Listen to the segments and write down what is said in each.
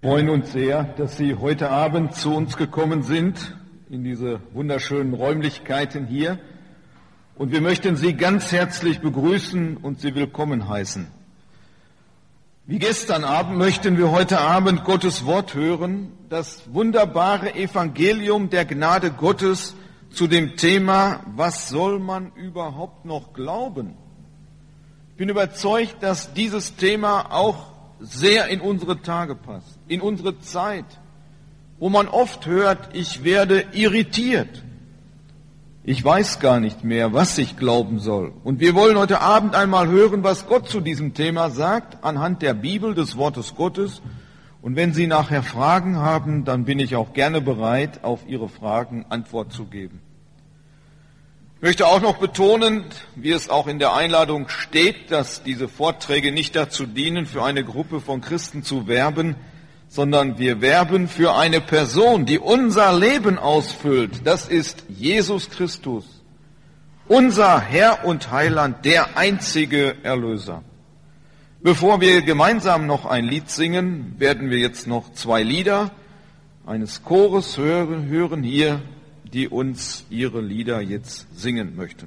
Wir freuen uns sehr, dass Sie heute Abend zu uns gekommen sind, in diese wunderschönen Räumlichkeiten hier. Und wir möchten Sie ganz herzlich begrüßen und Sie willkommen heißen. Wie gestern Abend möchten wir heute Abend Gottes Wort hören, das wunderbare Evangelium der Gnade Gottes zu dem Thema, was soll man überhaupt noch glauben? Ich bin überzeugt, dass dieses Thema auch sehr in unsere Tage passt, in unsere Zeit, wo man oft hört, ich werde irritiert. Ich weiß gar nicht mehr, was ich glauben soll. Und wir wollen heute Abend einmal hören, was Gott zu diesem Thema sagt, anhand der Bibel, des Wortes Gottes. Und wenn Sie nachher Fragen haben, dann bin ich auch gerne bereit, auf Ihre Fragen Antwort zu geben. Ich möchte auch noch betonen, wie es auch in der Einladung steht, dass diese Vorträge nicht dazu dienen, für eine Gruppe von Christen zu werben, sondern wir werben für eine Person, die unser Leben ausfüllt. Das ist Jesus Christus, unser Herr und Heiland, der einzige Erlöser. Bevor wir gemeinsam noch ein Lied singen, werden wir jetzt noch 2 Lieder eines Chores hören hier, die uns ihre Lieder jetzt singen möchten.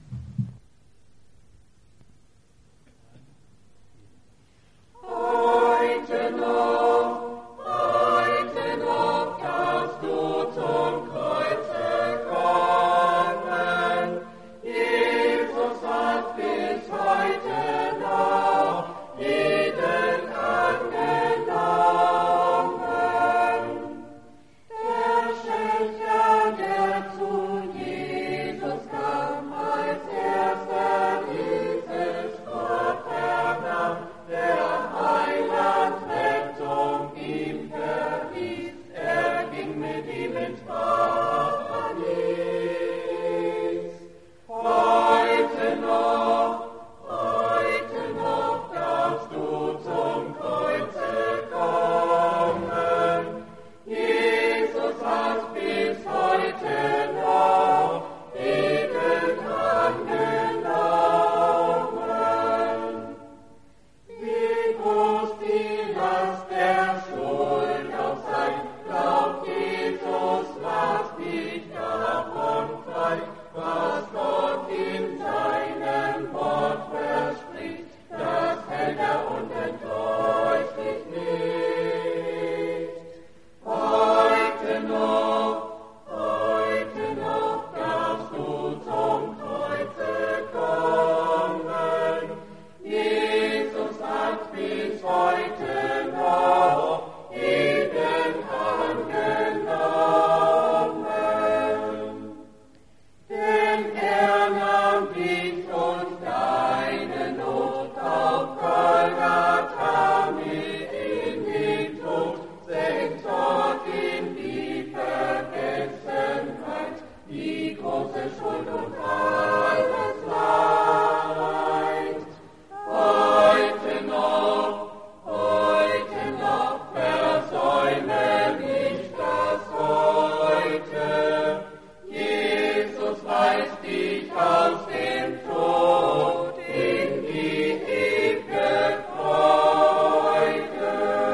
Heute noch darfst du zum Kreuze kommen. Jesus hat bis heute noch jeden angenommen. Der Schächer, der zu Jesus kam, als erster dieses Wort vernahm, der Heiland Rettung ihm verwies, er ging mit ihm ins Paradies. Heute noch darfst du zum Kreuze kommen. Jesus hat bis heute noch jeden angenommen. Wie groß die Last der Schuld auch sei, glaubt Jesus, macht dich davon frei. Was Gott in seinem Wort verspricht, das hält er und enttäuscht dich nicht. Heute noch darfst du zum Kreuze kommen. Jesus hat bis heute noch jeden angenommen. Denn er nahm dich und deine Not auf Golgatha mit in den Tod, senkt dort in die Vergessenheit die große Schuld und alles Leid. Heute noch, versäume nicht das Heute. Jesus weist dich aus dem Tod in die ewige Freude.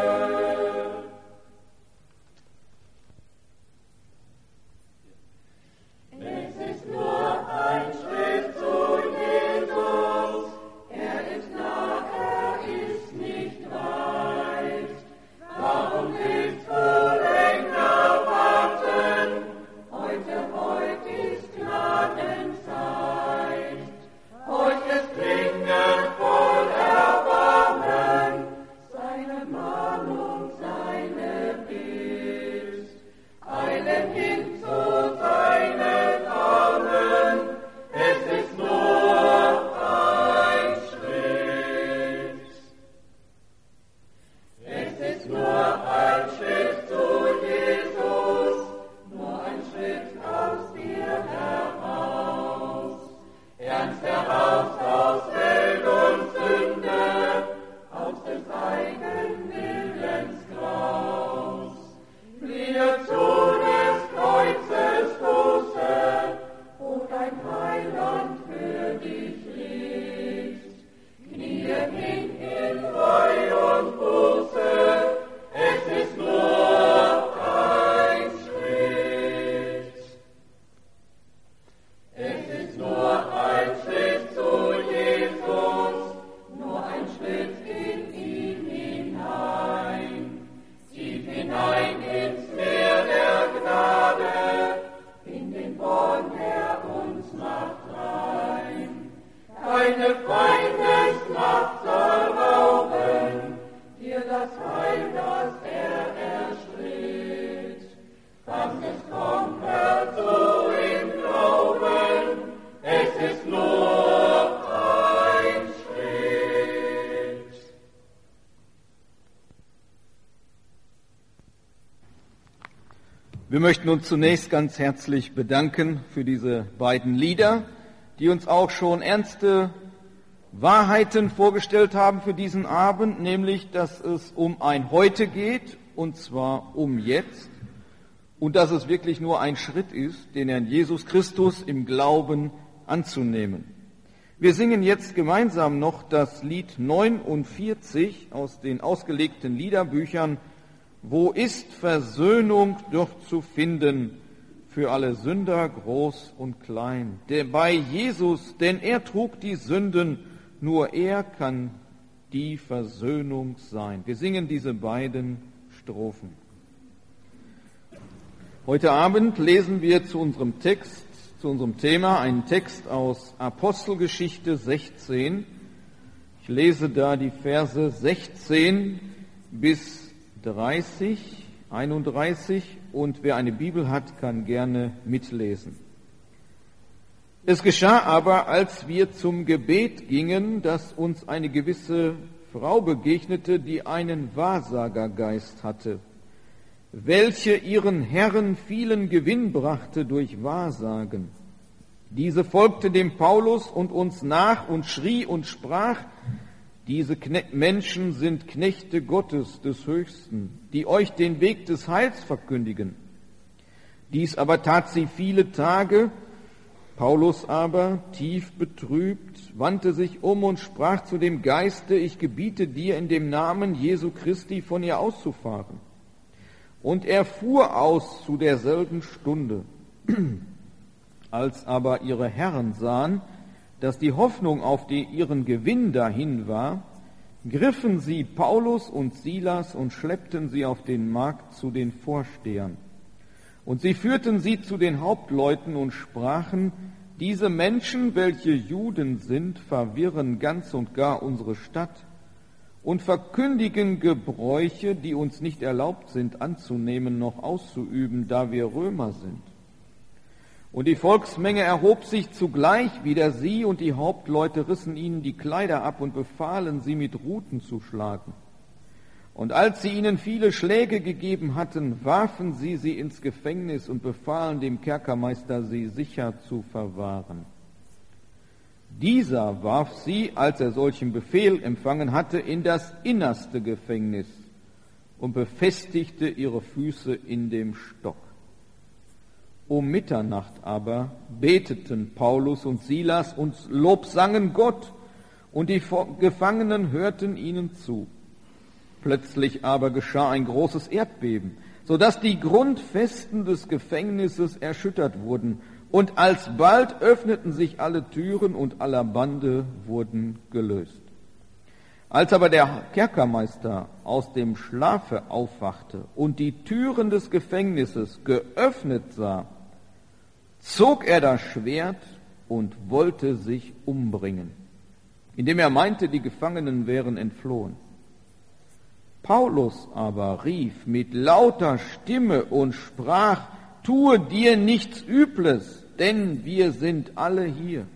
Es ist nur ein Schritt zu Jesus, er ist nah, er ist nicht weit. Warum willst du länger warten? Heute ist Gnadenzeit. Euch ist dringend voll Erbarmen, seine Mahnung, seine Bitt. Eilen hin zu seinen Armen, es ist nur ein Schritt. Es ist nur ein Schritt zu Jesus, nur ein Schritt aus dir heraus. Ernst heraus aus Welt und Sünde, aus des Eigenwillens Graus. Fliehe zu des Kreuzes Fuße, wo dein Heiland für dich liegt. Knie hin in Freude und Buße, es dass er erstritt. Was es kommt, hört zu im Glauben, es ist nur ein Schritt. Wir möchten uns zunächst ganz herzlich bedanken für diese beiden Lieder, die uns auch schon ernste Wahrheiten vorgestellt haben für diesen Abend, nämlich, dass es um ein Heute geht, und zwar um jetzt, und dass es wirklich nur ein Schritt ist, den Herrn Jesus Christus im Glauben anzunehmen. Wir singen jetzt gemeinsam noch das Lied 49 aus den ausgelegten Liederbüchern, Wo ist Versöhnung doch zu finden für alle Sünder, groß und klein? Bei Jesus, denn er trug die Sünden, nur er kann die Versöhnung sein. Wir singen diese beiden Strophen. Heute Abend lesen wir zu unserem Text, zu unserem Thema, einen Text aus Apostelgeschichte 16. Ich lese da die Verse 16 bis 31, und wer eine Bibel hat, kann gerne mitlesen. Es geschah aber, als wir zum Gebet gingen, dass uns eine gewisse Frau begegnete, die einen Wahrsagergeist hatte, welche ihren Herren vielen Gewinn brachte durch Wahrsagen. Diese folgte dem Paulus und uns nach und schrie und sprach: Diese Menschen sind Knechte Gottes des Höchsten, die euch den Weg des Heils verkündigen. Dies aber tat sie viele Tage. Paulus aber, tief betrübt, wandte sich um und sprach zu dem Geiste: Ich gebiete dir in dem Namen Jesu Christi von ihr auszufahren. Und er fuhr aus zu derselben Stunde. Als aber ihre Herren sahen, dass die Hoffnung auf ihren Gewinn dahin war, griffen sie Paulus und Silas und schleppten sie auf den Markt zu den Vorstehern. Und sie führten sie zu den Hauptleuten und sprachen: Diese Menschen, welche Juden sind, verwirren ganz und gar unsere Stadt und verkündigen Gebräuche, die uns nicht erlaubt sind anzunehmen noch auszuüben, da wir Römer sind. Und die Volksmenge erhob sich zugleich wider sie, und die Hauptleute rissen ihnen die Kleider ab und befahlen, sie mit Ruten zu schlagen. Und als sie ihnen viele Schläge gegeben hatten, warfen sie ins Gefängnis und befahlen dem Kerkermeister, sie sicher zu verwahren. Dieser warf sie, als er solchen Befehl empfangen hatte, in das innerste Gefängnis und befestigte ihre Füße in dem Stock. Um Mitternacht aber beteten Paulus und Silas und lobsangen Gott, und die Gefangenen hörten ihnen zu. Plötzlich aber geschah ein großes Erdbeben, so dass die Grundfesten des Gefängnisses erschüttert wurden, und alsbald öffneten sich alle Türen und aller Bande wurden gelöst. Als aber der Kerkermeister aus dem Schlafe aufwachte und die Türen des Gefängnisses geöffnet sah, zog er das Schwert und wollte sich umbringen, indem er meinte, die Gefangenen wären entflohen. Paulus aber rief mit lauter Stimme und sprach: Tue dir nichts Übles, denn wir sind alle hier.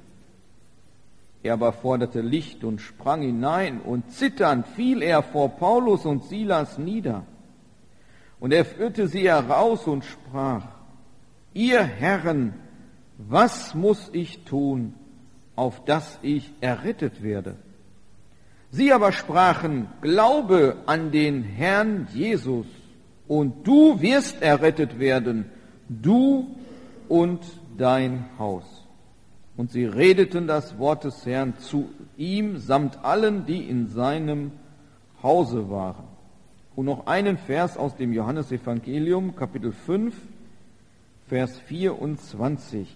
Er aber forderte Licht und sprang hinein, und zitternd fiel er vor Paulus und Silas nieder. Und er führte sie heraus und sprach: Ihr Herren, was muss ich tun, auf dass ich errettet werde? Sie aber sprachen: Glaube an den Herrn Jesus, und du wirst errettet werden, du und dein Haus. Und sie redeten das Wort des Herrn zu ihm samt allen, die in seinem Hause waren. Und noch einen Vers aus dem Johannesevangelium, Kapitel 5, Vers 24.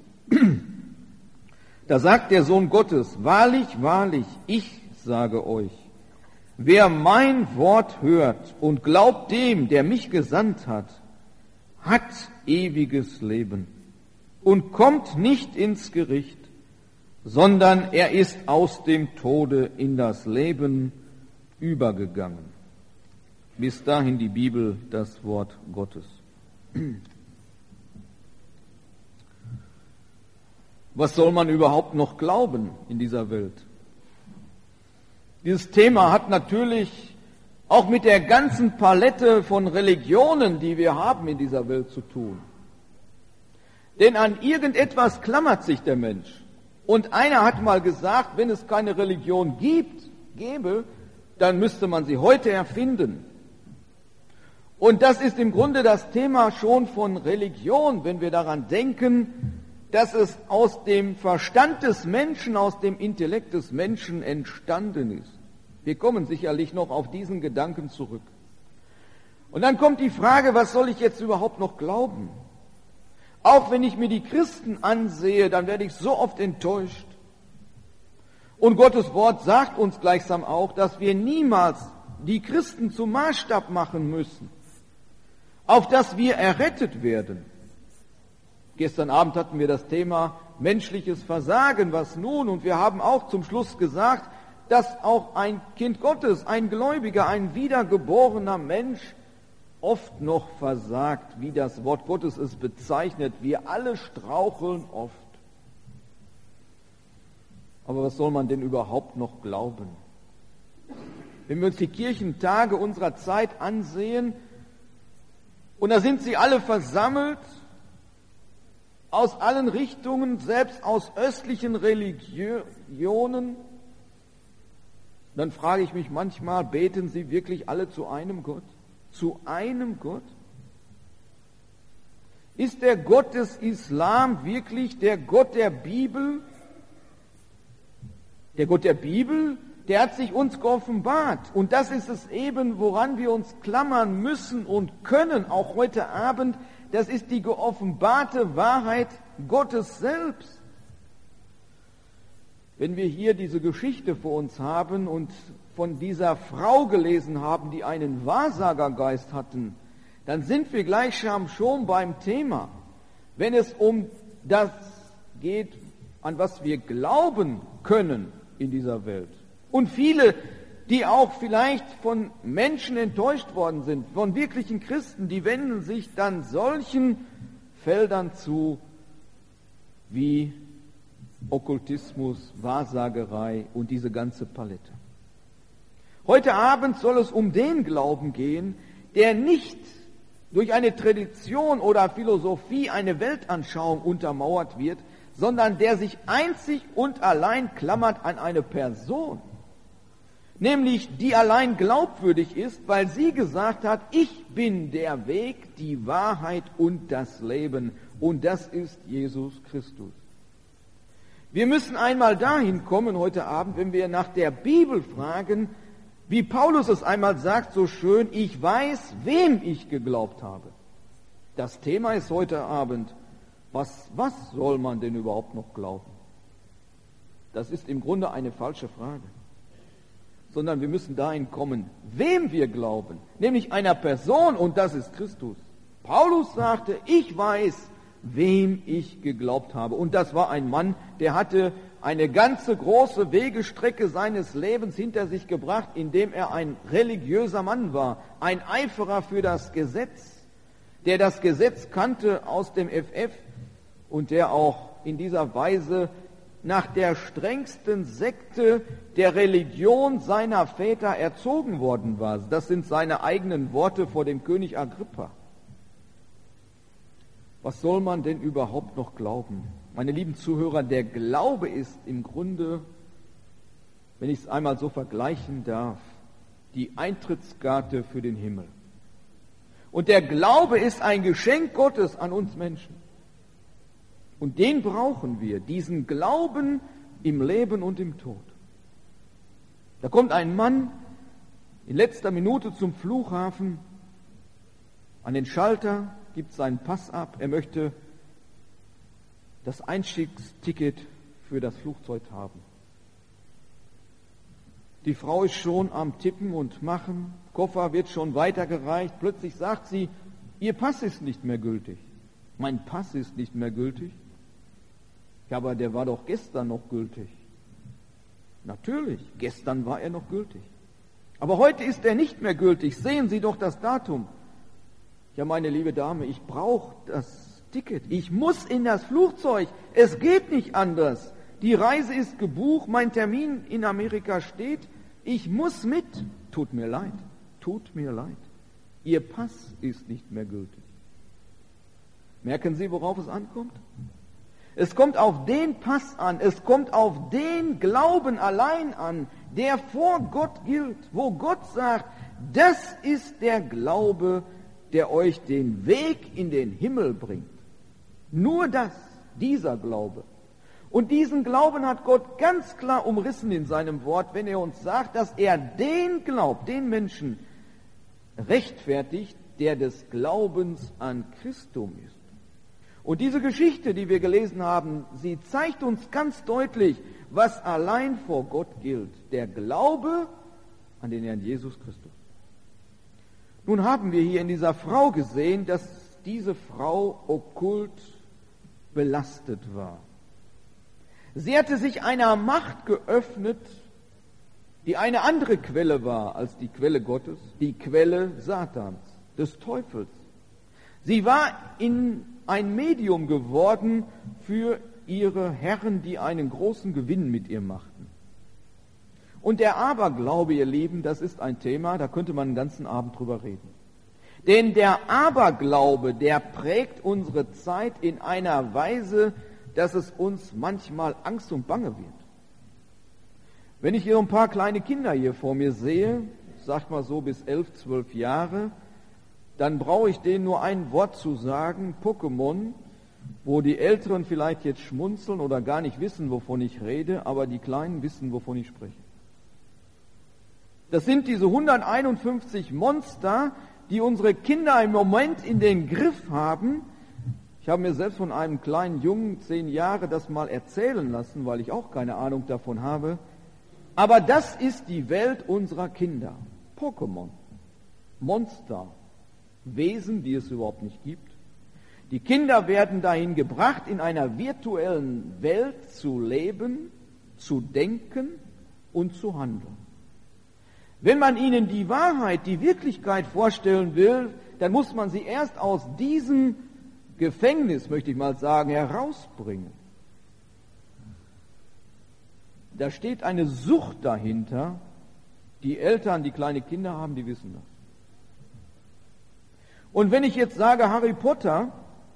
Da sagt der Sohn Gottes: Wahrlich, wahrlich, ich sage euch, wer mein Wort hört und glaubt dem, der mich gesandt hat, hat ewiges Leben und kommt nicht ins Gericht, sondern er ist aus dem Tode in das Leben übergegangen. Bis dahin die Bibel, das Wort Gottes. Was soll man überhaupt noch glauben in dieser Welt? Dieses Thema hat natürlich auch mit der ganzen Palette von Religionen, die wir haben in dieser Welt, zu tun. Denn an irgendetwas klammert sich der Mensch. Und einer hat mal gesagt, wenn es keine Religion gäbe, dann müsste man sie heute erfinden. Und das ist im Grunde das Thema schon von Religion, wenn wir daran denken, dass es aus dem Verstand des Menschen, aus dem Intellekt des Menschen entstanden ist. Wir kommen sicherlich noch auf diesen Gedanken zurück. Und dann kommt die Frage, was soll ich jetzt überhaupt noch glauben? Auch wenn ich mir die Christen ansehe, dann werde ich so oft enttäuscht. Und Gottes Wort sagt uns gleichsam auch, dass wir niemals die Christen zum Maßstab machen müssen, auf dass wir errettet werden. Gestern Abend hatten wir das Thema menschliches Versagen, was nun? Und wir haben auch zum Schluss gesagt, dass auch ein Kind Gottes, ein Gläubiger, ein wiedergeborener Mensch oft noch versagt, wie das Wort Gottes es bezeichnet. Wir alle straucheln oft. Aber was soll man denn überhaupt noch glauben? Wenn wir uns die Kirchentage unserer Zeit ansehen, und da sind sie alle versammelt, aus allen Richtungen, selbst aus östlichen Religionen, dann frage ich mich manchmal, beten sie wirklich alle zu einem Gott? Zu einem Gott? Ist der Gott des Islam wirklich der Gott der Bibel? Der Gott der Bibel, der hat sich uns geoffenbart. Und das ist es eben, woran wir uns klammern müssen und können, auch heute Abend. Das ist die geoffenbarte Wahrheit Gottes selbst. Wenn wir hier diese Geschichte vor uns haben und von dieser Frau gelesen haben, die einen Wahrsagergeist hatten, dann sind wir gleichsam schon beim Thema. Wenn es um das geht, an was wir glauben können in dieser Welt. Und viele, die auch vielleicht von Menschen enttäuscht worden sind, von wirklichen Christen, die wenden sich dann solchen Feldern zu wie Okkultismus, Wahrsagerei und diese ganze Palette. Heute Abend soll es um den Glauben gehen, der nicht durch eine Tradition oder Philosophie, eine Weltanschauung untermauert wird, sondern der sich einzig und allein klammert an eine Person. Nämlich die allein glaubwürdig ist, weil sie gesagt hat, ich bin der Weg, die Wahrheit und das Leben. Und das ist Jesus Christus. Wir müssen einmal dahin kommen heute Abend, wenn wir nach der Bibel fragen, wie Paulus es einmal sagt, so schön, ich weiß, wem ich geglaubt habe. Das Thema ist heute Abend, was soll man denn überhaupt noch glauben? Das ist im Grunde eine falsche Frage. Sondern wir müssen dahin kommen, wem wir glauben, nämlich einer Person, und das ist Christus. Paulus sagte, ich weiß, wem ich geglaubt habe. Und das war ein Mann, der hatte eine ganze große Wegestrecke seines Lebens hinter sich gebracht, indem er ein religiöser Mann war, ein Eiferer für das Gesetz, der das Gesetz kannte aus dem FF und der auch in dieser Weise nach der strengsten Sekte der Religion seiner Väter erzogen worden war. Das sind seine eigenen Worte vor dem König Agrippa. Was soll man denn überhaupt noch glauben? Meine lieben Zuhörer, der Glaube ist im Grunde, wenn ich es einmal so vergleichen darf, die Eintrittskarte für den Himmel. Und der Glaube ist ein Geschenk Gottes an uns Menschen. Und den brauchen wir, diesen Glauben im Leben und im Tod. Da kommt ein Mann in letzter Minute zum Flughafen, an den Schalter, gibt seinen Pass ab, er möchte das Einstiegsticket für das Flugzeug haben. Die Frau ist schon am Tippen und Machen, Koffer wird schon weitergereicht, plötzlich sagt sie, Ihr Pass ist nicht mehr gültig. Mein Pass ist nicht mehr gültig? Ja, aber der war doch gestern noch gültig. Natürlich, gestern war er noch gültig. Aber heute ist er nicht mehr gültig. Sehen Sie doch das Datum. Ja, meine liebe Dame, ich brauche das Ticket. Ich muss in das Flugzeug. Es geht nicht anders. Die Reise ist gebucht, mein Termin in Amerika steht. Ich muss mit. Tut mir leid. Tut mir leid. Ihr Pass ist nicht mehr gültig. Merken Sie, worauf es ankommt? Es kommt auf den Pass an, es kommt auf den Glauben allein an, der vor Gott gilt, wo Gott sagt, das ist der Glaube, der euch den Weg in den Himmel bringt. Nur das, dieser Glaube. Und diesen Glauben hat Gott ganz klar umrissen in seinem Wort, wenn er uns sagt, dass er den glaubt, den Menschen rechtfertigt, der des Glaubens an Christum ist. Und diese Geschichte, die wir gelesen haben, sie zeigt uns ganz deutlich, was allein vor Gott gilt. Der Glaube an den Herrn Jesus Christus. Nun haben wir hier in dieser Frau gesehen, dass diese Frau okkult belastet war. Sie hatte sich einer Macht geöffnet, die eine andere Quelle war als die Quelle Gottes, die Quelle Satans, des Teufels. Sie war in ein Medium geworden für ihre Herren, die einen großen Gewinn mit ihr machten. Und der Aberglaube, ihr Lieben, das ist ein Thema, da könnte man den ganzen Abend drüber reden. Denn der Aberglaube, der prägt unsere Zeit in einer Weise, dass es uns manchmal Angst und Bange wird. Wenn ich hier ein paar kleine Kinder hier vor mir sehe, sagt mal so bis 11, 12 Jahre, dann brauche ich denen nur ein Wort zu sagen, Pokémon, wo die Älteren vielleicht jetzt schmunzeln oder gar nicht wissen, wovon ich rede, aber die Kleinen wissen, wovon ich spreche. Das sind diese 151 Monster, die unsere Kinder im Moment in den Griff haben. Ich habe mir selbst von einem kleinen Jungen, 10 Jahre, das mal erzählen lassen, weil ich auch keine Ahnung davon habe. Aber das ist die Welt unserer Kinder. Pokémon, Monster, Wesen, die es überhaupt nicht gibt. Die Kinder werden dahin gebracht, in einer virtuellen Welt zu leben, zu denken und zu handeln. Wenn man ihnen die Wahrheit, die Wirklichkeit vorstellen will, dann muss man sie erst aus diesem Gefängnis, möchte ich mal sagen, herausbringen. Da steht eine Sucht dahinter. Die Eltern, die kleine Kinder haben, die wissen das. Und wenn ich jetzt sage Harry Potter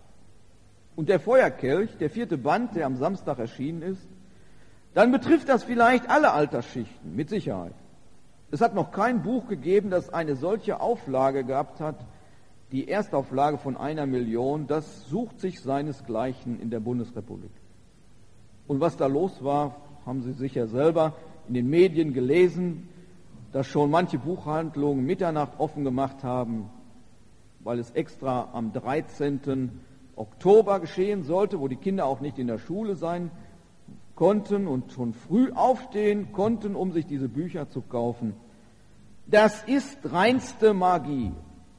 und der Feuerkelch, der 4. Band, der am Samstag erschienen ist, dann betrifft das vielleicht alle Altersschichten, mit Sicherheit. Es hat noch kein Buch gegeben, das eine solche Auflage gehabt hat. Die Erstauflage von 1 Million, das sucht sich seinesgleichen in der Bundesrepublik. Und was da los war, haben Sie sicher selber in den Medien gelesen, dass schon manche Buchhandlungen Mitternacht offen gemacht haben, weil es extra am 13. Oktober geschehen sollte, wo die Kinder auch nicht in der Schule sein konnten und schon früh aufstehen konnten, um sich diese Bücher zu kaufen. Das ist reinste Magie.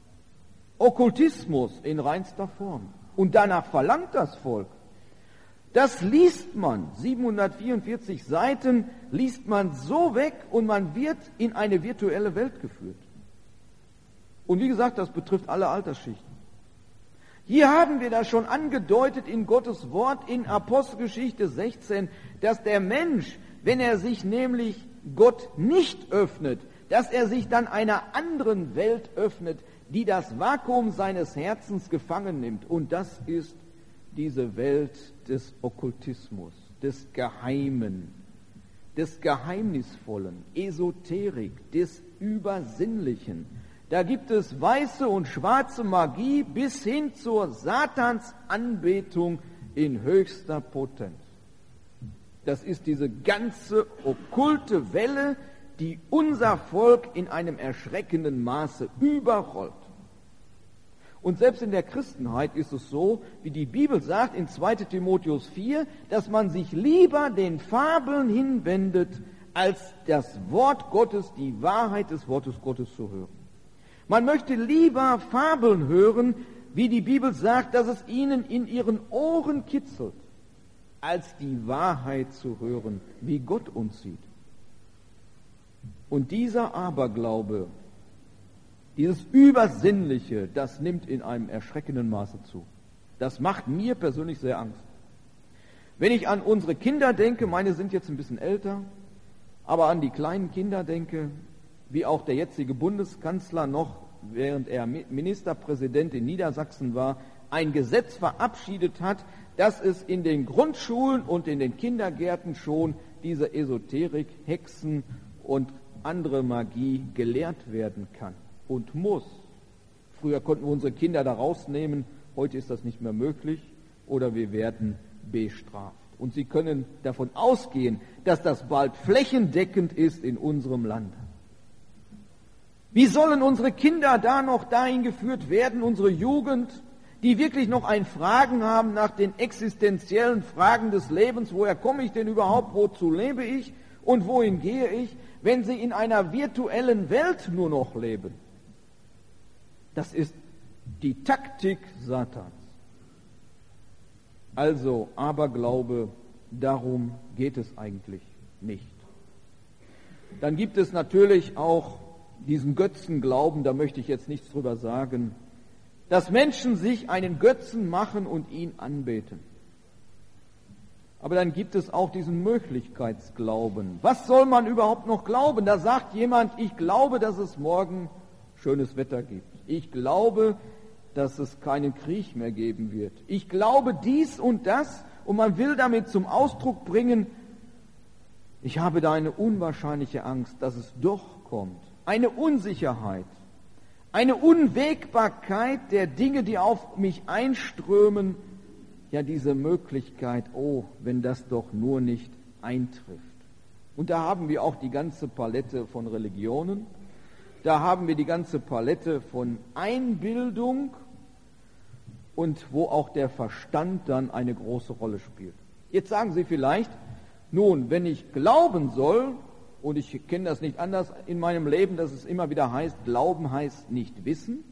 Okkultismus in reinster Form. Und danach verlangt das Volk. Das liest man, 744 Seiten liest man so weg und man wird in eine virtuelle Welt geführt. Und wie gesagt, das betrifft alle Altersschichten. Hier haben wir das schon angedeutet in Gottes Wort in Apostelgeschichte 16, dass der Mensch, wenn er sich nämlich Gott nicht öffnet, dass er sich dann einer anderen Welt öffnet, die das Vakuum seines Herzens gefangen nimmt. Und das ist diese Welt des Okkultismus, des Geheimen, des Geheimnisvollen, Esoterik, des Übersinnlichen. Da gibt es weiße und schwarze Magie bis hin zur Satansanbetung in höchster Potenz. Das ist diese ganze okkulte Welle, die unser Volk in einem erschreckenden Maße überrollt. Und selbst in der Christenheit ist es so, wie die Bibel sagt in 2 Timotheus 4, dass man sich lieber den Fabeln hinwendet, als das Wort Gottes, die Wahrheit des Wortes Gottes zu hören. Man möchte lieber Fabeln hören, wie die Bibel sagt, dass es ihnen in ihren Ohren kitzelt, als die Wahrheit zu hören, wie Gott uns sieht. Und dieser Aberglaube, dieses Übersinnliche, das nimmt in einem erschreckenden Maße zu. Das macht mir persönlich sehr Angst. Wenn ich an unsere Kinder denke, meine sind jetzt ein bisschen älter, aber an die kleinen Kinder denke, wie auch der jetzige Bundeskanzler noch, während er Ministerpräsident in Niedersachsen war, ein Gesetz verabschiedet hat, dass es in den Grundschulen und in den Kindergärten schon diese Esoterik, Hexen und andere Magie gelehrt werden kann und muss. Früher konnten wir unsere Kinder da rausnehmen, heute ist das nicht mehr möglich oder wir werden bestraft. Und Sie können davon ausgehen, dass das bald flächendeckend ist in unserem Land. Wie sollen unsere Kinder da noch dahin geführt werden, unsere Jugend, die wirklich noch ein Fragen haben nach den existenziellen Fragen des Lebens, woher komme ich denn überhaupt, wozu lebe ich und wohin gehe ich, wenn sie in einer virtuellen Welt nur noch leben? Das ist die Taktik Satans. Also Aberglaube, darum geht es eigentlich nicht. Dann gibt es natürlich auch diesen Götzenglauben, da möchte ich jetzt nichts drüber sagen, dass Menschen sich einen Götzen machen und ihn anbeten. Aber dann gibt es auch diesen Möglichkeitsglauben. Was soll man überhaupt noch glauben? Da sagt jemand, ich glaube, dass es morgen schönes Wetter gibt. Ich glaube, dass es keinen Krieg mehr geben wird. Ich glaube dies und das und man will damit zum Ausdruck bringen, ich habe da eine unwahrscheinliche Angst, dass es doch kommt. Eine Unsicherheit, eine Unwägbarkeit der Dinge, die auf mich einströmen, ja diese Möglichkeit, oh, wenn das doch nur nicht eintrifft. Und da haben wir auch die ganze Palette von Religionen, da haben wir die ganze Palette von Einbildung und wo auch der Verstand dann eine große Rolle spielt. Jetzt sagen Sie vielleicht, nun, wenn ich glauben soll, und ich kenne das nicht anders in meinem Leben, dass es immer wieder heißt, Glauben heißt nicht wissen,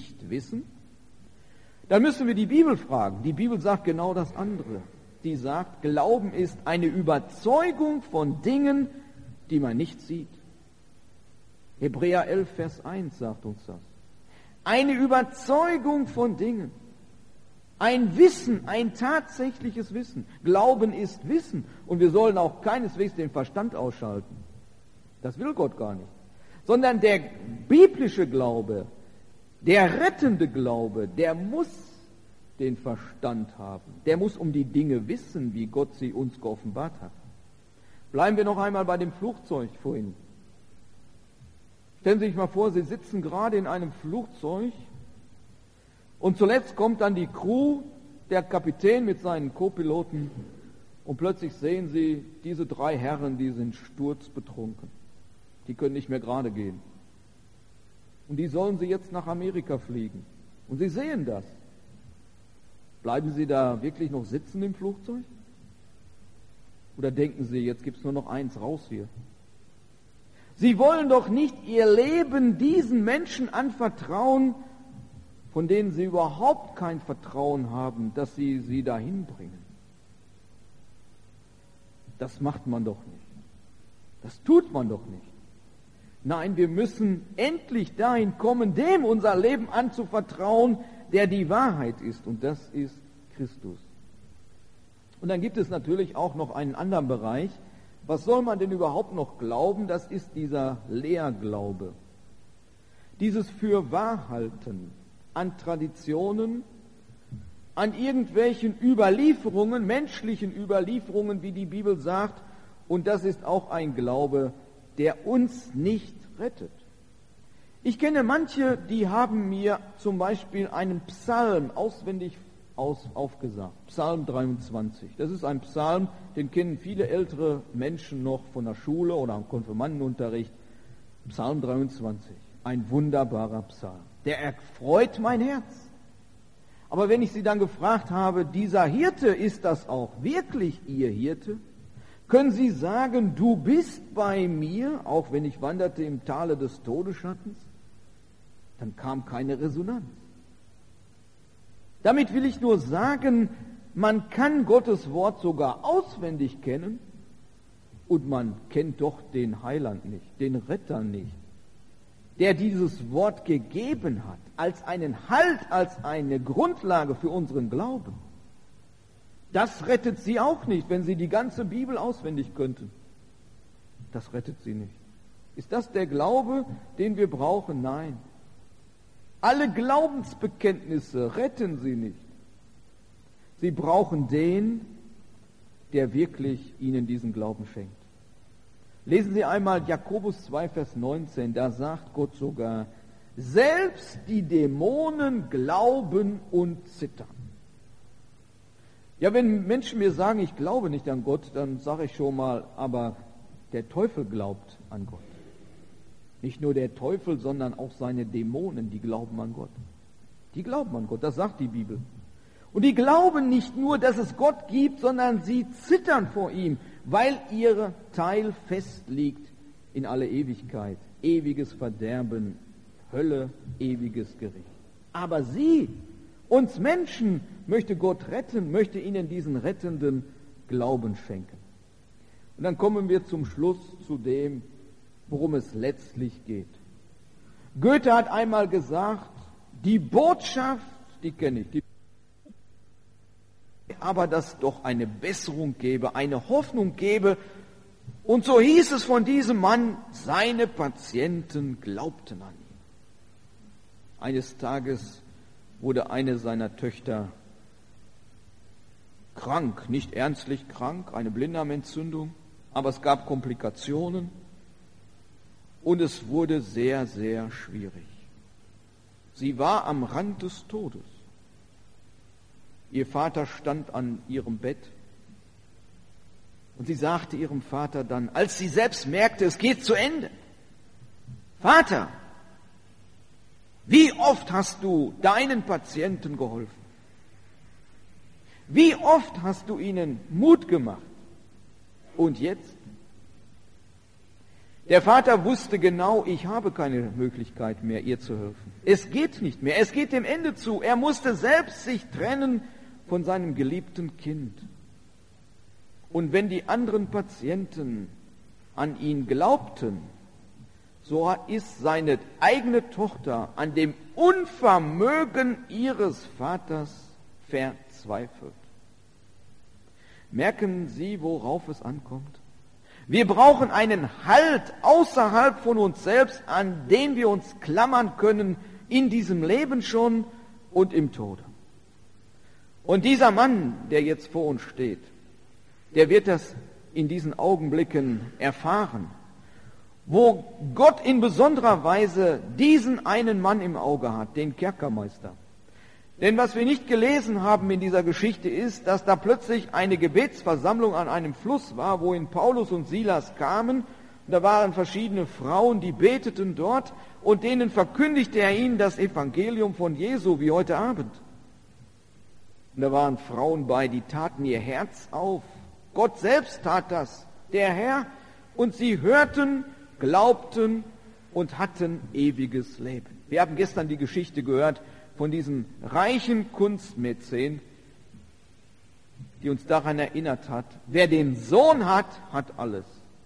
dann müssen wir die Bibel fragen. Die Bibel sagt genau das andere. Die sagt, Glauben ist eine Überzeugung von Dingen, die man nicht sieht. Hebräer 11, Vers 1 sagt uns das. Eine Überzeugung von Dingen. Ein Wissen, ein tatsächliches Wissen. Glauben ist Wissen. Und wir sollen auch keineswegs den Verstand ausschalten. Das will Gott gar nicht. Sondern der biblische Glaube, der rettende Glaube, der muss den Verstand haben. Der muss um die Dinge wissen, wie Gott sie uns geoffenbart hat. Bleiben wir noch einmal bei dem Flugzeug vorhin. Stellen Sie sich mal vor, Sie sitzen gerade in einem Flugzeug und zuletzt kommt dann die Crew, der Kapitän mit seinen Co-Piloten und plötzlich sehen Sie, diese 3 Herren, die sind sturzbetrunken. Die können nicht mehr gerade gehen. Und die sollen Sie jetzt nach Amerika fliegen. Und Sie sehen das. Bleiben Sie da wirklich noch sitzen im Flugzeug? Oder denken Sie, jetzt gibt es nur noch eins raus hier? Sie wollen doch nicht Ihr Leben diesen Menschen anvertrauen, von denen Sie überhaupt kein Vertrauen haben, dass sie dahin bringen. Das macht man doch nicht. Das tut man doch nicht. Nein, wir müssen endlich dahin kommen, dem unser Leben anzuvertrauen, der die Wahrheit ist. Und das ist Christus. Und dann gibt es natürlich auch noch einen anderen Bereich. Was soll man denn überhaupt noch glauben? Das ist dieser Lehrglaube. Dieses Fürwahrhalten an Traditionen, an irgendwelchen Überlieferungen, menschlichen Überlieferungen, wie die Bibel sagt. Und das ist auch ein Glaube, der uns nicht rettet. Ich kenne manche, die haben mir zum Beispiel einen Psalm auswendig aufgesagt. Psalm 23. Das ist ein Psalm, den kennen viele ältere Menschen noch von der Schule oder am Konfirmandenunterricht. Psalm 23. Ein wunderbarer Psalm. Der erfreut mein Herz. Aber wenn ich sie dann gefragt habe, dieser Hirte, ist das auch wirklich Ihr Hirte? Können Sie sagen, du bist bei mir, auch wenn ich wanderte im Tale des Todesschattens? Dann kam keine Resonanz. Damit will ich nur sagen, man kann Gottes Wort sogar auswendig kennen, und man kennt doch den Heiland nicht, den Retter nicht, der dieses Wort gegeben hat, als einen Halt, als eine Grundlage für unseren Glauben. Das rettet sie auch nicht, wenn sie die ganze Bibel auswendig könnten. Das rettet sie nicht. Ist das der Glaube, den wir brauchen? Nein. Alle Glaubensbekenntnisse retten sie nicht. Sie brauchen den, der wirklich ihnen diesen Glauben schenkt. Lesen Sie einmal Jakobus 2, Vers 19, da sagt Gott sogar, selbst die Dämonen glauben und zittern. Ja, wenn Menschen mir sagen, ich glaube nicht an Gott, dann sage ich schon mal, aber der Teufel glaubt an Gott. Nicht nur der Teufel, sondern auch seine Dämonen, die glauben an Gott. Die glauben an Gott, das sagt die Bibel. Und die glauben nicht nur, dass es Gott gibt, sondern sie zittern vor ihm, weil ihr Teil festliegt in alle Ewigkeit. Ewiges Verderben, Hölle, ewiges Gericht. Aber sie, uns Menschen, möchte Gott retten, möchte ihnen diesen rettenden Glauben schenken. Und dann kommen wir zum Schluss zu dem, worum es letztlich geht. Goethe hat einmal gesagt, die Botschaft, die kenne ich, aber dass doch eine Besserung gebe, eine Hoffnung gebe. Und so hieß es von diesem Mann, seine Patienten glaubten an ihn. Eines Tages wurde eine seiner Töchter krank, nicht ernstlich krank, eine Blinddarmentzündung, aber es gab Komplikationen und es wurde sehr, sehr schwierig. Sie war am Rand des Todes. Ihr Vater stand an ihrem Bett und sie sagte ihrem Vater dann, als sie selbst merkte, es geht zu Ende, Vater, wie oft hast du deinen Patienten geholfen? Wie oft hast du ihnen Mut gemacht? Und jetzt? Der Vater wusste genau, ich habe keine Möglichkeit mehr, ihr zu helfen. Es geht nicht mehr, es geht dem Ende zu. Er musste selbst sich trennen von seinem geliebten Kind. Und wenn die anderen Patienten an ihn glaubten, so ist seine eigene Tochter an dem Unvermögen ihres Vaters verzweifelt. Merken Sie, worauf es ankommt? Wir brauchen einen Halt außerhalb von uns selbst, an den wir uns klammern können, in diesem Leben schon und im Tode. Und dieser Mann, der jetzt vor uns steht, der wird das in diesen Augenblicken erfahren, wo Gott in besonderer Weise diesen einen Mann im Auge hat, den Kerkermeister. Denn was wir nicht gelesen haben in dieser Geschichte ist, dass da plötzlich eine Gebetsversammlung an einem Fluss war, wohin Paulus und Silas kamen. Und da waren verschiedene Frauen, die beteten dort und denen verkündigte er ihnen das Evangelium von Jesu, wie heute Abend. Und da waren Frauen bei, die taten ihr Herz auf. Gott selbst tat das, der Herr. Und sie hörten, glaubten und hatten ewiges Leben. Wir haben gestern die Geschichte gehört von diesem reichen Kunstmäzen, die uns daran erinnert hat, wer den Sohn hat, hat alles.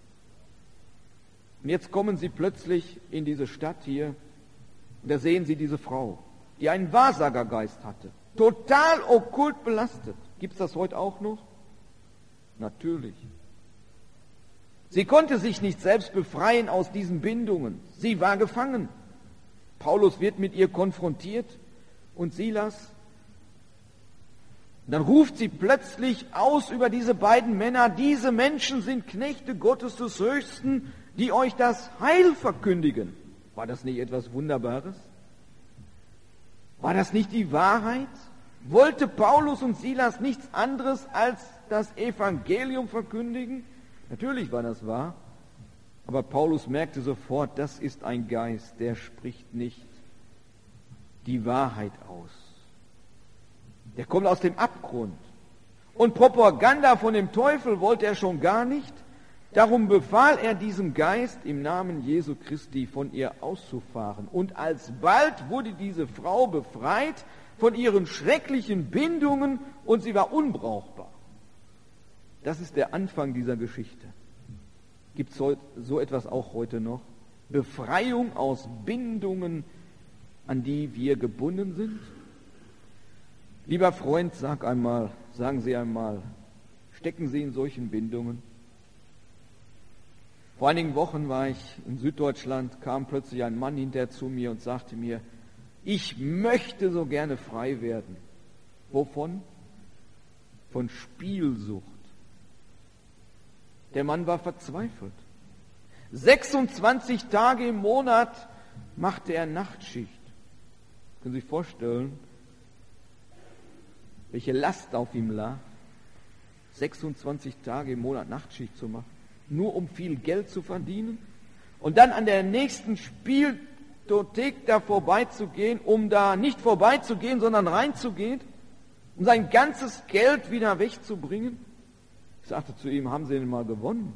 Und jetzt kommen sie plötzlich in diese Stadt hier, und da sehen sie diese Frau, die einen Wahrsagergeist hatte, total okkult belastet. Gibt es das heute auch noch? Natürlich. Sie konnte sich nicht selbst befreien aus diesen Bindungen. Sie war gefangen. Paulus wird mit ihr konfrontiert und Silas. Dann ruft sie plötzlich aus über diese beiden Männer, diese Menschen sind Knechte Gottes des Höchsten, die euch das Heil verkündigen. War das nicht etwas Wunderbares? War das nicht die Wahrheit? Wollte Paulus und Silas nichts anderes als das Evangelium verkündigen? Natürlich war das wahr, aber Paulus merkte sofort, das ist ein Geist, der spricht nicht die Wahrheit aus. Der kommt aus dem Abgrund. Und Propaganda von dem Teufel wollte er schon gar nicht. Darum befahl er diesem Geist im Namen Jesu Christi von ihr auszufahren. Und alsbald wurde diese Frau befreit von ihren schrecklichen Bindungen und sie war unbrauchbar. Das ist der Anfang dieser Geschichte. Gibt es so etwas auch heute noch? Befreiung aus Bindungen, an die wir gebunden sind? Lieber Freund, sagen Sie einmal, stecken Sie in solchen Bindungen? Vor einigen Wochen war ich in Süddeutschland, kam plötzlich ein Mann hinterher zu mir und sagte mir, ich möchte so gerne frei werden. Wovon? Von Spielsucht. Der Mann war verzweifelt. 26 Tage im Monat machte er Nachtschicht. Können Sie sich vorstellen, welche Last auf ihm lag? 26 Tage im Monat Nachtschicht zu machen, nur um viel Geld zu verdienen und dann an der nächsten Spielothek da vorbeizugehen, um da nicht vorbeizugehen, sondern reinzugehen, um sein ganzes Geld wieder wegzubringen. Ich sagte zu ihm, haben Sie denn mal gewonnen?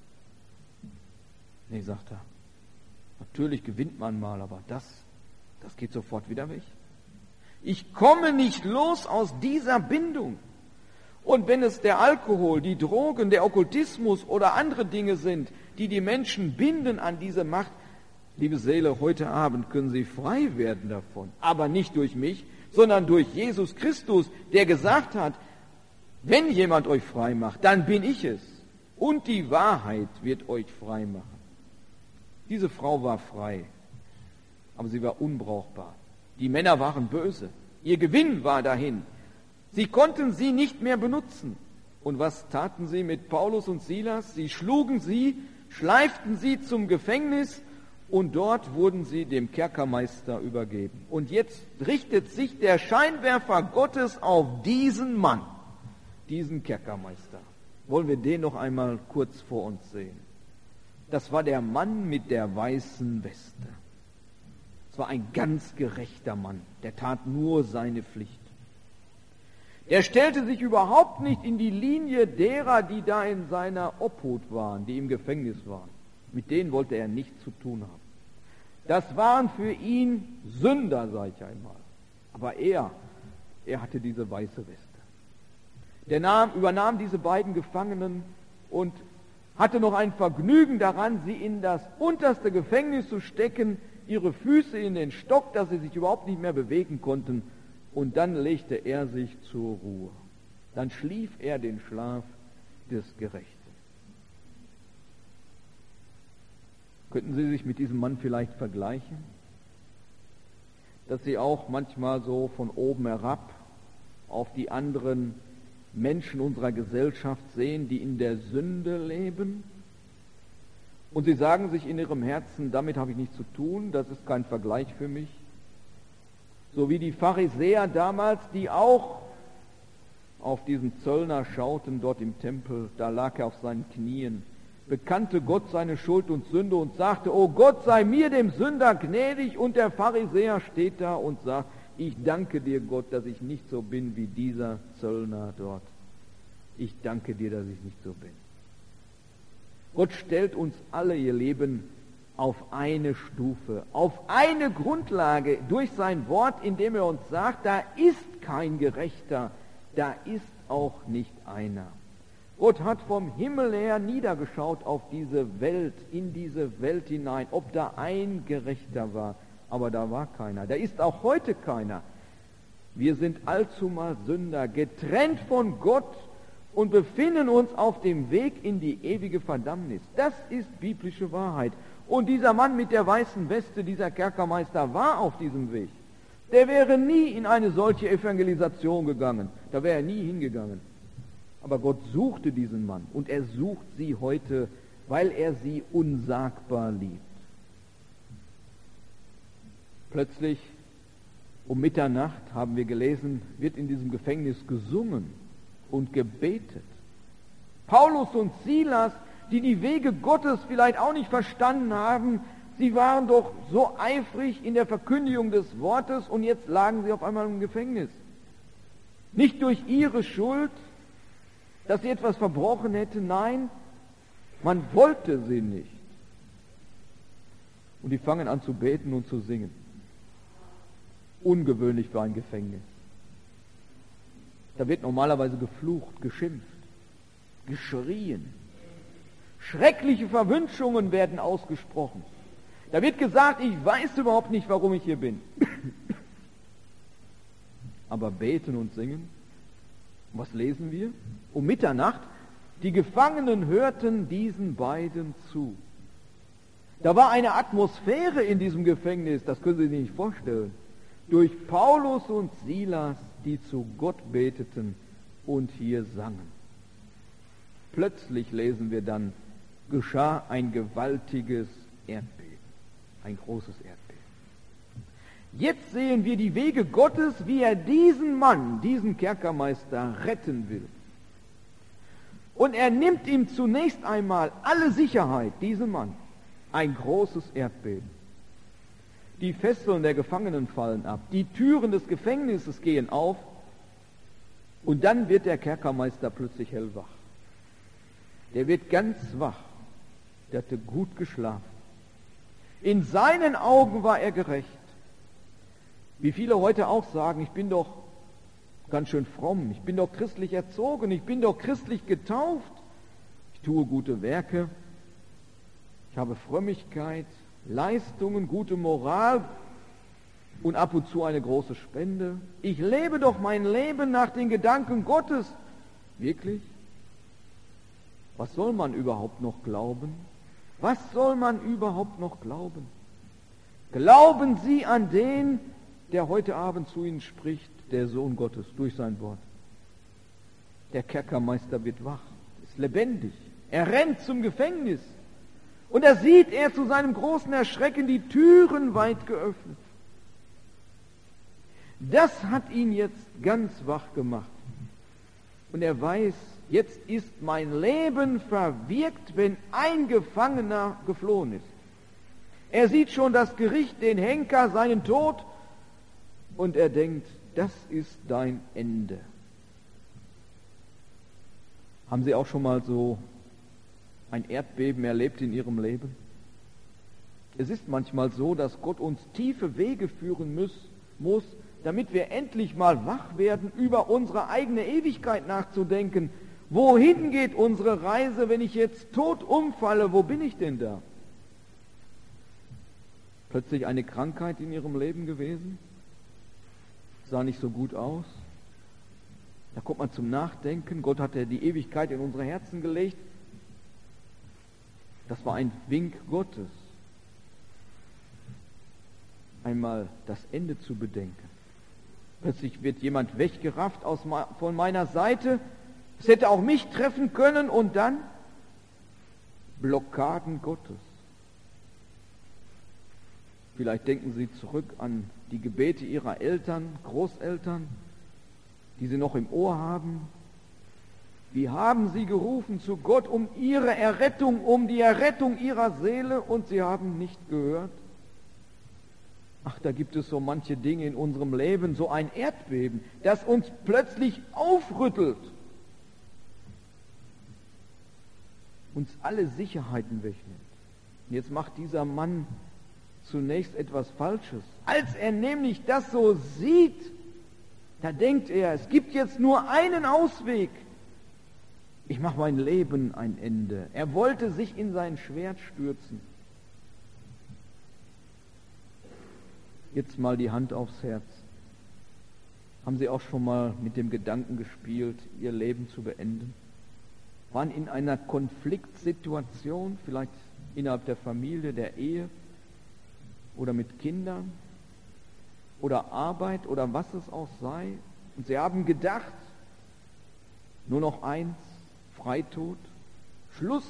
Nee, sagt er, natürlich gewinnt man mal, aber das geht sofort wieder weg. Ich komme nicht los aus dieser Bindung. Und wenn es der Alkohol, die Drogen, der Okkultismus oder andere Dinge sind, die die Menschen binden an diese Macht, liebe Seele, heute Abend können Sie frei werden davon. Aber nicht durch mich, sondern durch Jesus Christus, der gesagt hat, wenn jemand euch frei macht, dann bin ich es. Und die Wahrheit wird euch frei machen. Diese Frau war frei, aber sie war unbrauchbar. Die Männer waren böse. Ihr Gewinn war dahin. Sie konnten sie nicht mehr benutzen. Und was taten sie mit Paulus und Silas? Sie schlugen sie, schleiften sie zum Gefängnis und dort wurden sie dem Kerkermeister übergeben. Und jetzt richtet sich der Scheinwerfer Gottes auf diesen Mann, diesen Kerkermeister. Wollen wir den noch einmal kurz vor uns sehen? Das war der Mann mit der weißen Weste. Es war ein ganz gerechter Mann, der tat nur seine Pflicht. Er stellte sich überhaupt nicht in die Linie derer, die da in seiner Obhut waren, die im Gefängnis waren. Mit denen wollte er nichts zu tun haben. Das waren für ihn Sünder, sage ich einmal. Aber er hatte diese weiße Weste. Der übernahm diese beiden Gefangenen und hatte noch ein Vergnügen daran, sie in das unterste Gefängnis zu stecken, ihre Füße in den Stock, dass sie sich überhaupt nicht mehr bewegen konnten. Und dann legte er sich zur Ruhe. Dann schlief er den Schlaf des Gerechten. Könnten Sie sich mit diesem Mann vielleicht vergleichen? Dass Sie auch manchmal so von oben herab auf die anderen Menschen unserer Gesellschaft sehen, die in der Sünde leben. Und Sie sagen sich in Ihrem Herzen, damit habe ich nichts zu tun, das ist kein Vergleich für mich. So wie die Pharisäer damals, die auch auf diesen Zöllner schauten dort im Tempel, da lag er auf seinen Knien, bekannte Gott seine Schuld und Sünde und sagte, oh Gott, sei mir dem Sünder gnädig, und der Pharisäer steht da und sagt, ich danke dir, Gott, dass ich nicht so bin wie dieser Zöllner dort. Ich danke dir, dass ich nicht so bin. Gott stellt uns alle, ihr Leben, auf eine Stufe, auf eine Grundlage durch sein Wort, indem er uns sagt, da ist kein Gerechter, da ist auch nicht einer. Gott hat vom Himmel her niedergeschaut auf diese Welt, in diese Welt hinein, ob da ein Gerechter war, aber da war keiner. Da ist auch heute keiner. Wir sind allzumal Sünder, getrennt von Gott und befinden uns auf dem Weg in die ewige Verdammnis. Das ist biblische Wahrheit. Und dieser Mann mit der weißen Weste, dieser Kerkermeister, war auf diesem Weg. Der wäre nie in eine solche Evangelisation gegangen. Da wäre er nie hingegangen. Aber Gott suchte diesen Mann und er sucht sie heute, weil er sie unsagbar liebt. Plötzlich um Mitternacht, haben wir gelesen, wird in diesem Gefängnis gesungen und gebetet. Paulus und Silas, die die Wege Gottes vielleicht auch nicht verstanden haben, sie waren doch so eifrig in der Verkündigung des Wortes und jetzt lagen sie auf einmal im Gefängnis. Nicht durch ihre Schuld, dass sie etwas verbrochen hätten, nein, man wollte sie nicht. Und die fangen an zu beten und zu singen. Ungewöhnlich für ein Gefängnis. Da wird normalerweise geflucht, geschimpft, geschrien. Schreckliche Verwünschungen werden ausgesprochen. Da wird gesagt, ich weiß überhaupt nicht, warum ich hier bin. Aber beten und singen, was lesen wir? Um Mitternacht, die Gefangenen hörten diesen beiden zu. Da war eine Atmosphäre in diesem Gefängnis, das können Sie sich nicht vorstellen. Durch Paulus und Silas, die zu Gott beteten und hier sangen. Plötzlich lesen wir dann, geschah ein gewaltiges Erdbeben, ein großes Erdbeben. Jetzt sehen wir die Wege Gottes, wie er diesen Mann, diesen Kerkermeister retten will. Und er nimmt ihm zunächst einmal alle Sicherheit, diesem Mann. Ein großes Erdbeben. Die Fesseln der Gefangenen fallen ab, die Türen des Gefängnisses gehen auf und dann wird der Kerkermeister plötzlich hellwach. Der wird ganz wach. Der hatte gut geschlafen. In seinen Augen war er gerecht. Wie viele heute auch sagen, ich bin doch ganz schön fromm, ich bin doch christlich erzogen, ich bin doch christlich getauft, ich tue gute Werke, ich habe Frömmigkeit, Leistungen, gute Moral und ab und zu eine große Spende. Ich lebe doch mein Leben nach den Gedanken Gottes. Wirklich? Was soll man überhaupt noch glauben? Was soll man überhaupt noch glauben? Glauben Sie an den, der heute Abend zu Ihnen spricht, der Sohn Gottes, durch sein Wort. Der Kerkermeister wird wach, ist lebendig. Er rennt zum Gefängnis. Und da sieht er zu seinem großen Erschrecken die Türen weit geöffnet. Das hat ihn jetzt ganz wach gemacht. Und er weiß, jetzt ist mein Leben verwirkt, wenn ein Gefangener geflohen ist. Er sieht schon das Gericht, den Henker, seinen Tod. Und er denkt, das ist dein Ende. Haben Sie auch schon mal so ein Erdbeben erlebt in Ihrem Leben? Es ist manchmal so, dass Gott uns tiefe Wege führen muss, damit wir endlich mal wach werden, über unsere eigene Ewigkeit nachzudenken. Wohin geht unsere Reise, wenn ich jetzt tot umfalle? Wo bin ich denn da? Plötzlich eine Krankheit in Ihrem Leben gewesen? Sah nicht so gut aus. Da kommt man zum Nachdenken. Gott hat ja die Ewigkeit in unsere Herzen gelegt. Das war ein Wink Gottes, einmal das Ende zu bedenken. Plötzlich wird jemand weggerafft von meiner Seite. Es hätte auch mich treffen können und dann Blockaden Gottes. Vielleicht denken Sie zurück an die Gebete Ihrer Eltern, Großeltern, die Sie noch im Ohr haben. Wie haben Sie gerufen zu Gott um Ihre Errettung, um die Errettung Ihrer Seele und Sie haben nicht gehört? Ach, da gibt es so manche Dinge in unserem Leben, so ein Erdbeben, das uns plötzlich aufrüttelt, uns alle Sicherheiten wegnimmt. Und jetzt macht dieser Mann zunächst etwas Falsches. Als er nämlich das so sieht, da denkt er, es gibt jetzt nur einen Ausweg. Ich mache mein Leben ein Ende. Er wollte sich in sein Schwert stürzen. Jetzt mal die Hand aufs Herz. Haben Sie auch schon mal mit dem Gedanken gespielt, Ihr Leben zu beenden? Waren in einer Konfliktsituation, vielleicht innerhalb der Familie, der Ehe oder mit Kindern oder Arbeit oder was es auch sei. Und Sie haben gedacht, nur noch eins, Freitod, Schluss.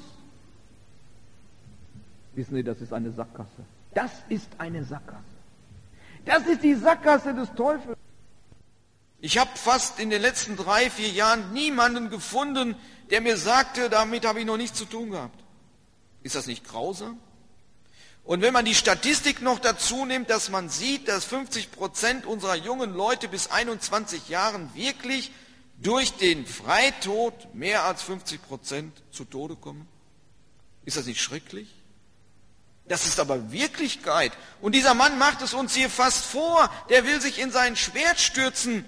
Wissen Sie, das ist eine Sackgasse. Das ist eine Sackgasse. Das ist die Sackgasse des Teufels. Ich habe fast in den letzten 3-4 Jahren niemanden gefunden, der mir sagte, damit habe ich noch nichts zu tun gehabt. Ist das nicht grausam? Und wenn man die Statistik noch dazu nimmt, dass man sieht, dass 50% unserer jungen Leute bis 21 Jahren wirklich durch den Freitod mehr als 50% zu Tode kommen, ist das nicht schrecklich? Das ist aber Wirklichkeit. Und dieser Mann macht es uns hier fast vor. Der will sich in sein Schwert stürzen.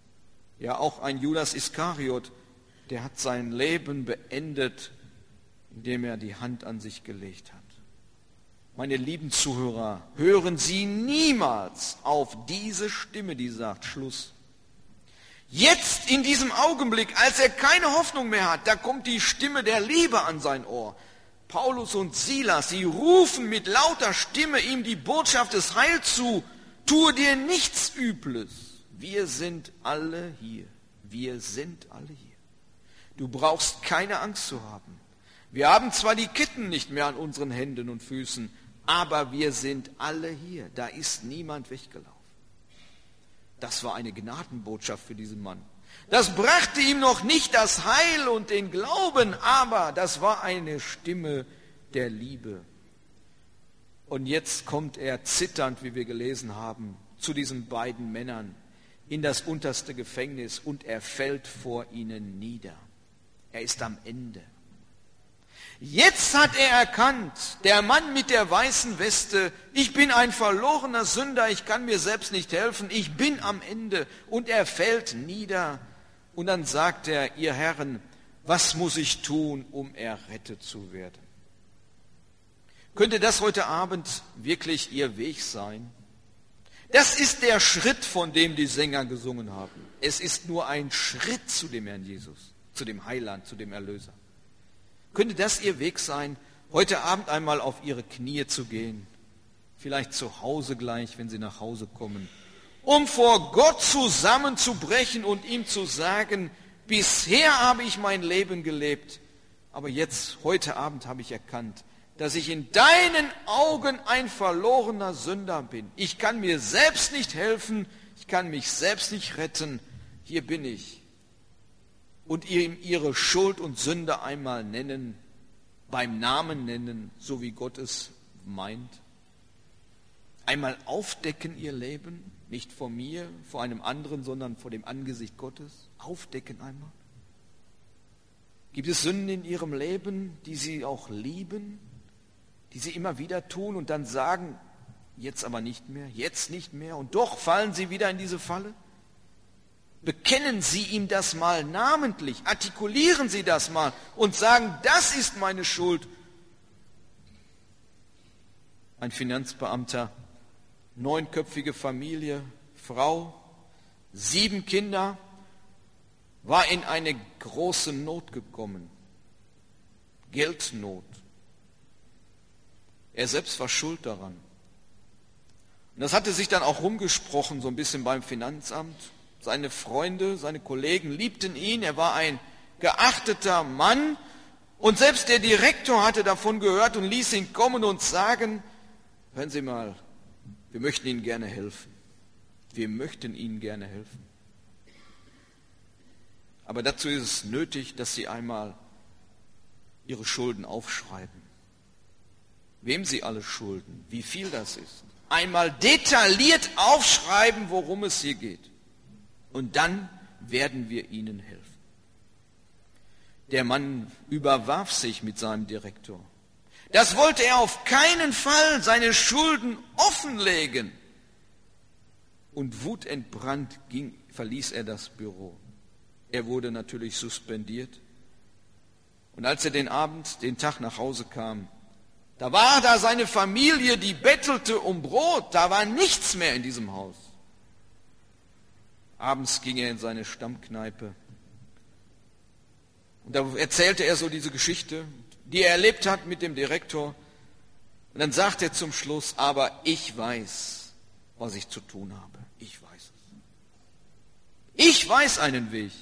Ja, auch ein Judas Iskariot, der hat sein Leben beendet, indem er die Hand an sich gelegt hat. Meine lieben Zuhörer, hören Sie niemals auf diese Stimme, die sagt, Schluss. Jetzt in diesem Augenblick, als er keine Hoffnung mehr hat, da kommt die Stimme der Liebe an sein Ohr. Paulus und Silas, sie rufen mit lauter Stimme ihm die Botschaft des Heils zu. Tue dir nichts Übles. Wir sind alle hier. Wir sind alle hier. Du brauchst keine Angst zu haben. Wir haben zwar die Ketten nicht mehr an unseren Händen und Füßen, aber wir sind alle hier. Da ist niemand weggelaufen. Das war eine Gnadenbotschaft für diesen Mann. Das brachte ihm noch nicht das Heil und den Glauben, aber das war eine Stimme der Liebe. Und jetzt kommt er zitternd, wie wir gelesen haben, zu diesen beiden Männern in das unterste Gefängnis und er fällt vor ihnen nieder. Er ist am Ende. Jetzt hat er erkannt, der Mann mit der weißen Weste, ich bin ein verlorener Sünder, ich kann mir selbst nicht helfen, ich bin am Ende. Und er fällt nieder und dann sagt er, ihr Herren, was muss ich tun, um errettet zu werden? Könnte das heute Abend wirklich Ihr Weg sein? Das ist der Schritt, von dem die Sänger gesungen haben. Es ist nur ein Schritt zu dem Herrn Jesus, zu dem Heiland, zu dem Erlöser. Könnte das Ihr Weg sein, heute Abend einmal auf Ihre Knie zu gehen, vielleicht zu Hause gleich, wenn Sie nach Hause kommen, um vor Gott zusammenzubrechen und ihm zu sagen, bisher habe ich mein Leben gelebt, aber jetzt, heute Abend habe ich erkannt, dass ich in deinen Augen ein verlorener Sünder bin. Ich kann mir selbst nicht helfen, ich kann mich selbst nicht retten, hier bin ich. Und ihm ihre Schuld und Sünde einmal nennen, beim Namen nennen, so wie Gott es meint. Einmal aufdecken ihr Leben, nicht vor mir, vor einem anderen, sondern vor dem Angesicht Gottes. Aufdecken einmal. Gibt es Sünden in ihrem Leben, die sie auch lieben, die sie immer wieder tun und dann sagen, jetzt aber nicht mehr, jetzt nicht mehr und doch fallen sie wieder in diese Falle? Bekennen Sie ihm das mal namentlich, artikulieren Sie das mal und sagen, das ist meine Schuld. Ein Finanzbeamter, 9-köpfige Familie, Frau, 7 Kinder, war in eine große Not gekommen, Geldnot. Er selbst war schuld daran. Und das hatte sich dann auch rumgesprochen, so ein bisschen beim Finanzamt. Seine Freunde, seine Kollegen liebten ihn, er war ein geachteter Mann und selbst der Direktor hatte davon gehört und ließ ihn kommen und sagen, hören Sie mal, wir möchten Ihnen gerne helfen. Wir möchten Ihnen gerne helfen. Aber dazu ist es nötig, dass Sie einmal Ihre Schulden aufschreiben. Wem Sie alle schulden, wie viel das ist. Einmal detailliert aufschreiben, worum es hier geht. Und dann werden wir Ihnen helfen. Der Mann überwarf sich mit seinem Direktor. Das wollte er auf keinen Fall, seine Schulden offenlegen. Und wutentbrannt verließ er das Büro. Er wurde natürlich suspendiert. Und als er den Tag nach Hause kam, da war da seine Familie, die bettelte um Brot. Da war nichts mehr in diesem Haus. Abends ging er in seine Stammkneipe. Und da erzählte er so diese Geschichte, die er erlebt hat mit dem Direktor. Und dann sagt er zum Schluss, aber ich weiß, was ich zu tun habe. Ich weiß es. Ich weiß einen Weg.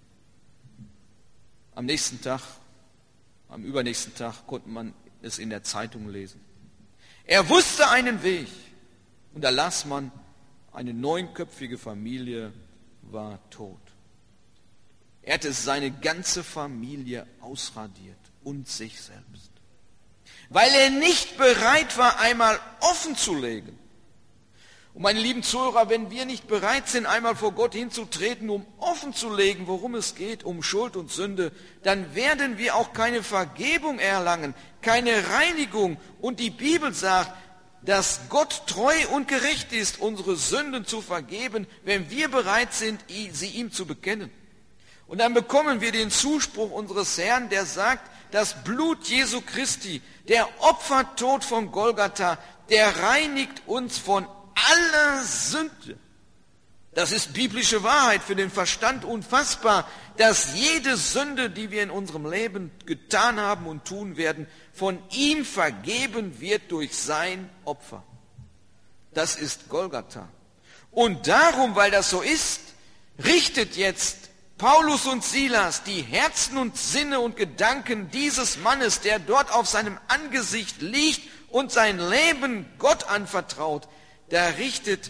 Am nächsten Tag, am übernächsten Tag konnte man es in der Zeitung lesen. Er wusste einen Weg. Und da las man, eine 9-köpfige Familie war tot. Er hatte seine ganze Familie ausradiert und sich selbst. Weil er nicht bereit war, einmal offen zu legen. Und meine lieben Zuhörer, wenn wir nicht bereit sind, einmal vor Gott hinzutreten, um offen zu legen, worum es geht, um Schuld und Sünde, dann werden wir auch keine Vergebung erlangen, keine Reinigung. Und die Bibel sagt, dass Gott treu und gerecht ist, unsere Sünden zu vergeben, wenn wir bereit sind, sie ihm zu bekennen. Und dann bekommen wir den Zuspruch unseres Herrn, der sagt, das Blut Jesu Christi, der Opfertod von Golgatha, der reinigt uns von aller Sünde. Das ist biblische Wahrheit, für den Verstand unfassbar, dass jede Sünde, die wir in unserem Leben getan haben und tun werden, von ihm vergeben wird durch sein Opfer. Das ist Golgatha. Und darum, weil das so ist, richtet jetzt Paulus und Silas die Herzen und Sinne und Gedanken dieses Mannes, der dort auf seinem Angesicht liegt und sein Leben Gott anvertraut, da richten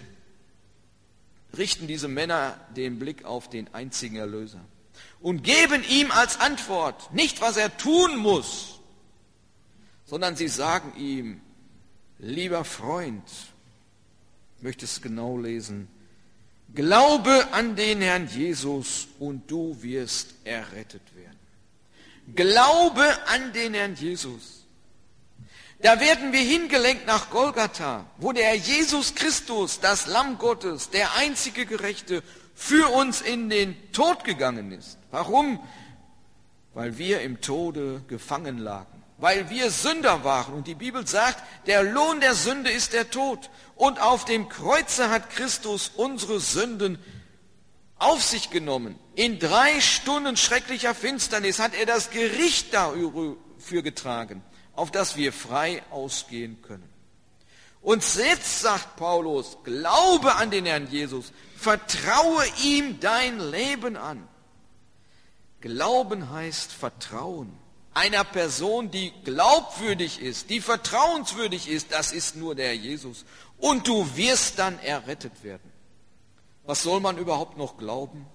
diese Männer den Blick auf den einzigen Erlöser und geben ihm als Antwort nicht, was er tun muss, sondern sie sagen ihm, lieber Freund, ich möchte es genau lesen, glaube an den Herrn Jesus und du wirst errettet werden. Glaube an den Herrn Jesus. Da werden wir hingelenkt nach Golgatha, wo der Herr Jesus Christus, das Lamm Gottes, der einzige Gerechte, für uns in den Tod gegangen ist. Warum? Weil wir im Tode gefangen lagen, weil wir Sünder waren. Und die Bibel sagt, der Lohn der Sünde ist der Tod. Und auf dem Kreuze hat Christus unsere Sünden auf sich genommen. In 3 Stunden schrecklicher Finsternis hat er das Gericht dafür getragen, auf das wir frei ausgehen können. Und jetzt sagt Paulus, glaube an den Herrn Jesus, vertraue ihm dein Leben an. Glauben heißt Vertrauen. Einer Person, die glaubwürdig ist, die vertrauenswürdig ist, das ist nur der Herr Jesus. Und du wirst dann errettet werden. Was soll man überhaupt noch glauben?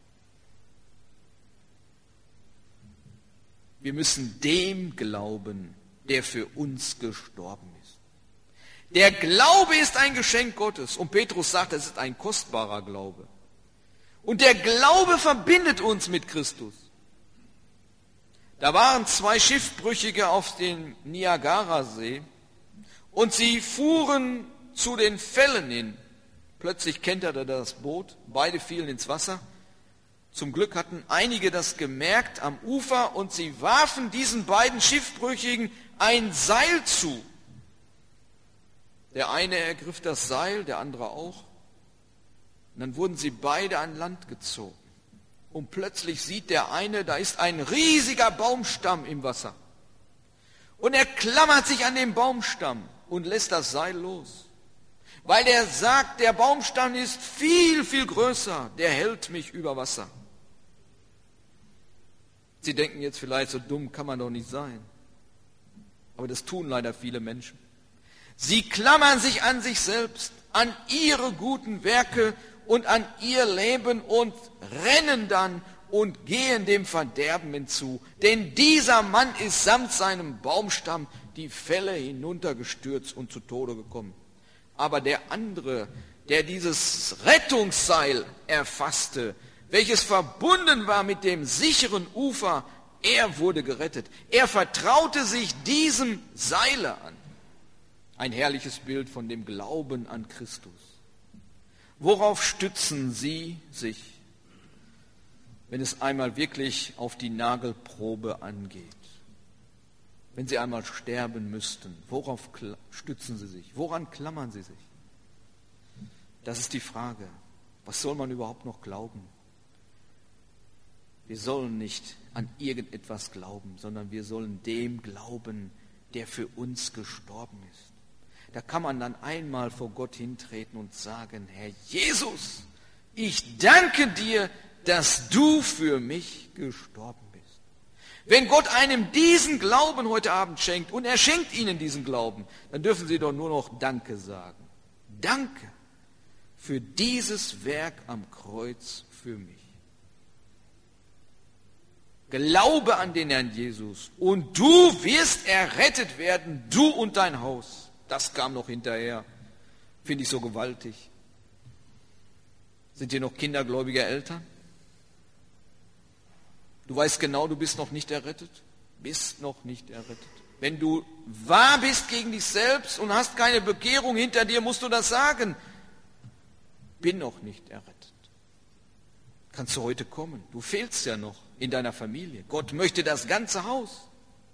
Wir müssen dem glauben, der für uns gestorben ist. Der Glaube ist ein Geschenk Gottes. Und Petrus sagt, es ist ein kostbarer Glaube. Und der Glaube verbindet uns mit Christus. Da waren 2 Schiffbrüchige auf dem Niagarasee und sie fuhren zu den Fällen hin. Plötzlich kenterte das Boot, beide fielen ins Wasser. Zum Glück hatten einige das gemerkt am Ufer und sie warfen diesen beiden Schiffbrüchigen ein Seil zu. Der eine ergriff das Seil, der andere auch. Und dann wurden sie beide an Land gezogen. Und plötzlich sieht der eine, da ist ein riesiger Baumstamm im Wasser. Und er klammert sich an den Baumstamm und lässt das Seil los. Weil er sagt, der Baumstamm ist viel, viel größer, der hält mich über Wasser. Sie denken jetzt vielleicht, so dumm kann man doch nicht sein. Aber das tun leider viele Menschen. Sie klammern sich an sich selbst, an ihre guten Werke und an ihr Leben und rennen dann und gehen dem Verderben hinzu. Denn dieser Mann ist samt seinem Baumstamm die Fälle hinuntergestürzt und zu Tode gekommen. Aber der andere, der dieses Rettungsseil erfasste, welches verbunden war mit dem sicheren Ufer, er wurde gerettet. Er vertraute sich diesem Seile an. Ein herrliches Bild von dem Glauben an Christus. Worauf stützen Sie sich, wenn es einmal wirklich auf die Nagelprobe angeht? Wenn Sie einmal sterben müssten, worauf stützen Sie sich? Woran klammern Sie sich? Das ist die Frage. Was soll man überhaupt noch glauben? Wir sollen nicht an irgendetwas glauben, sondern wir sollen dem glauben, der für uns gestorben ist. Da kann man dann einmal vor Gott hintreten und sagen, Herr Jesus, ich danke dir, dass du für mich gestorben bist. Wenn Gott einem diesen Glauben heute Abend schenkt und er schenkt Ihnen diesen Glauben, dann dürfen Sie doch nur noch Danke sagen. Danke für dieses Werk am Kreuz für mich. Glaube an den Herrn Jesus und du wirst errettet werden, du und dein Haus. Das kam noch hinterher. Finde ich so gewaltig. Sind hier noch kindergläubige Eltern? Du weißt genau, du bist noch nicht errettet. Bist noch nicht errettet. Wenn du wahr bist gegen dich selbst und hast keine Bekehrung hinter dir, musst du das sagen. Bin noch nicht errettet. Kannst du heute kommen. Du fehlst ja noch in deiner Familie. Gott möchte das ganze Haus.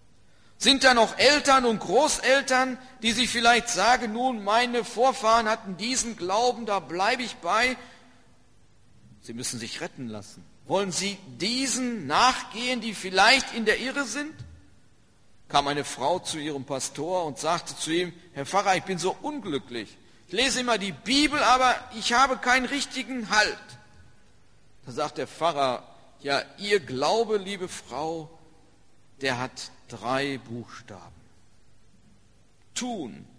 Sind da noch Eltern und Großeltern, die sich vielleicht sagen, nun, meine Vorfahren hatten diesen Glauben, da bleibe ich bei. Sie müssen sich retten lassen. Wollen Sie diesen nachgehen, die vielleicht in der Irre sind? Kam eine Frau zu ihrem Pastor und sagte zu ihm, Herr Pfarrer, ich bin so unglücklich. Ich lese immer die Bibel, aber ich habe keinen richtigen Halt. Da sagt der Pfarrer, ja, Ihr Glaube, liebe Frau, der hat 3 Buchstaben. Tun.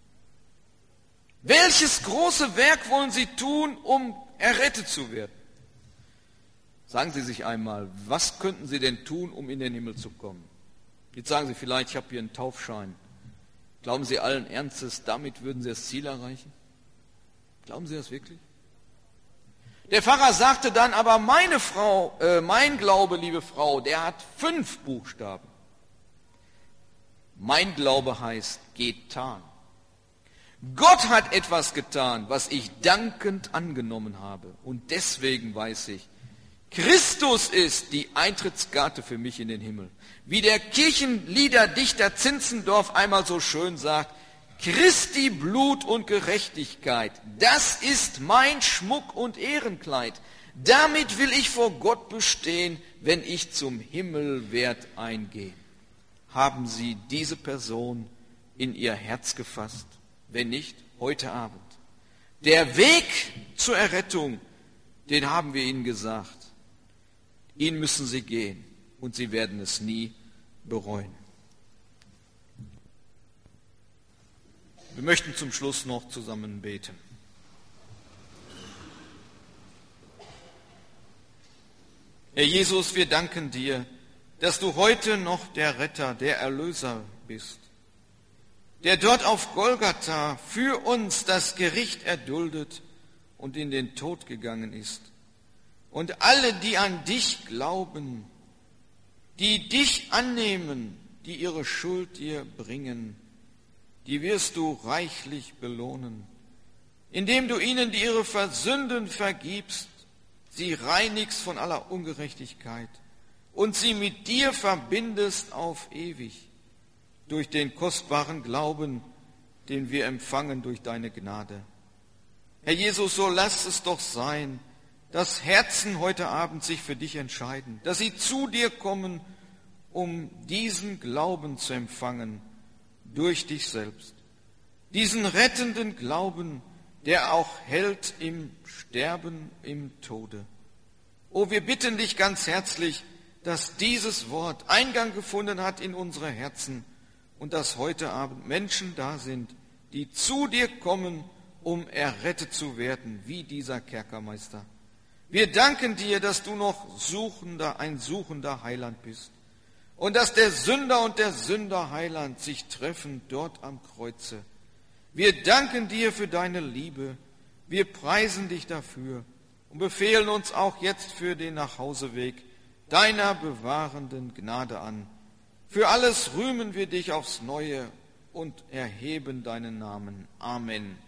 Welches große Werk wollen Sie tun, um errettet zu werden? Sagen Sie sich einmal, was könnten Sie denn tun, um in den Himmel zu kommen? Jetzt sagen Sie vielleicht, ich habe hier einen Taufschein. Glauben Sie allen Ernstes, damit würden Sie das Ziel erreichen? Glauben Sie das wirklich? Der Pfarrer sagte dann, aber mein Glaube, liebe Frau, der hat 5 Buchstaben. Mein Glaube heißt getan. Gott hat etwas getan, was ich dankend angenommen habe. Und deswegen weiß ich, Christus ist die Eintrittskarte für mich in den Himmel. Wie der Kirchenliederdichter Zinzendorf einmal so schön sagt, Christi Blut und Gerechtigkeit, das ist mein Schmuck und Ehrenkleid. Damit will ich vor Gott bestehen, wenn ich zum Himmel werd eingehen. Haben Sie diese Person in Ihr Herz gefasst? Wenn nicht, heute Abend. Der Weg zur Errettung, den haben wir Ihnen gesagt. Ihn müssen Sie gehen und Sie werden es nie bereuen. Wir möchten zum Schluss noch zusammen beten. Herr Jesus, wir danken dir, dass du heute noch der Retter, der Erlöser bist, der dort auf Golgatha für uns das Gericht erduldet und in den Tod gegangen ist. Und alle, die an dich glauben, die dich annehmen, die ihre Schuld dir bringen, die wirst du reichlich belohnen, indem du ihnen die ihre Sünden vergibst, sie reinigst von aller Ungerechtigkeit und sie mit dir verbindest auf ewig, durch den kostbaren Glauben, den wir empfangen durch deine Gnade. Herr Jesus, so lass es doch sein, dass Herzen heute Abend sich für dich entscheiden, dass sie zu dir kommen, um diesen Glauben zu empfangen, durch dich selbst. Diesen rettenden Glauben, der auch hält im Sterben, im Tode. Oh, wir bitten dich ganz herzlich, dass dieses Wort Eingang gefunden hat in unsere Herzen und dass heute Abend Menschen da sind, die zu dir kommen, um errettet zu werden, wie dieser Kerkermeister. Wir danken dir, dass du noch ein suchender Heiland bist und dass der Sünder und der Sünderheiland sich treffen dort am Kreuze. Wir danken dir für deine Liebe, wir preisen dich dafür und befehlen uns auch jetzt für den Nachhauseweg deiner bewahrenden Gnade an. Für alles rühmen wir dich aufs Neue und erheben deinen Namen. Amen.